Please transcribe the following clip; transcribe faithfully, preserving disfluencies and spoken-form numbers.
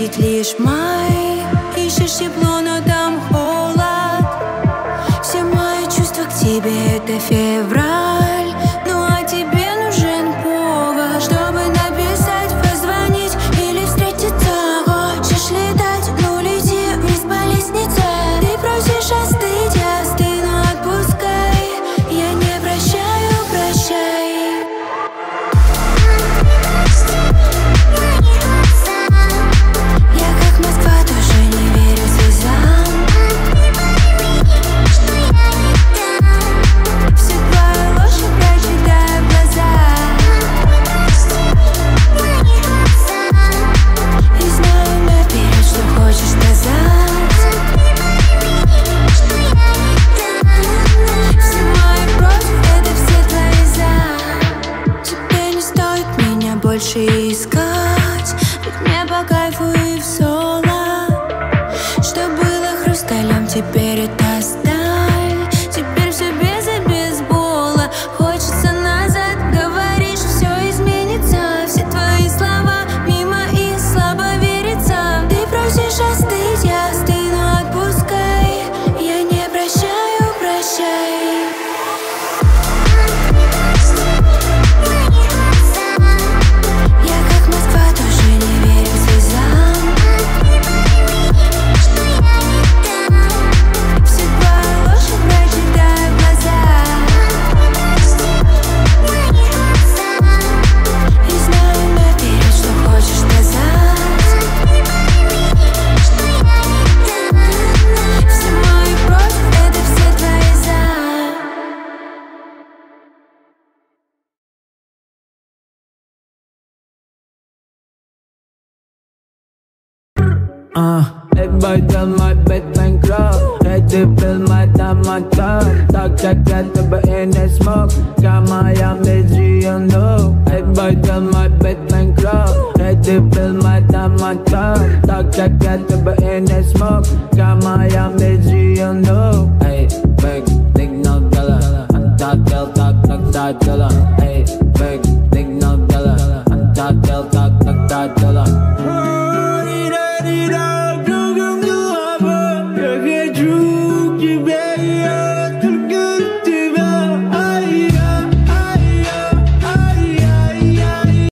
видеть лишь май. Ищешь тепло, но там холод. Все мои чувства к тебе — это февраль. Ну а тебе нужен повод, чтобы написать, позвонить или встретиться. Хочешь летать? Ну лети вниз по лестнице. Ты просишь остыть, я остыну, отпускай. Я не прощаю, прощай. Я как Москва, тоже не верю слезам. Всю твою ложь я прочитаю в глаза. И знаю наперед, что хочешь сказать. Все мои против, это все твои за. Тебе не стоит меня больше искать, ведь мне по кайфу и в соло. Что было хрусталем, теперь это сталь. Теперь все без и без бола. Хочется назад, говоришь, все изменится. Все твои слова мимо и слабо верится. Ты просишь остыть, я остыну, отпускай. Я не прощаю, прощай. Я как Москва, тоже не верю слезам. Всю твою ложь я прочитаю в глаза. И знаю наперед, что хочешь сказать. Все мои против, это все твои за. Uh, everybody tell my bed bankrupt. Ready to fill my time, my time. Talk check that the in the smoke. Got my amazing, you know. Everybody tell my bed bankrupt. Ready to fill my time, my time. Talk check that the in the smoke. Got my amazing, you know. Hey, big, dig no dollar. And talk, tell, talk, talk, talk, dollar. Hey, big, dig no dollar. And talk, tell, talk, talk, talk, dollar.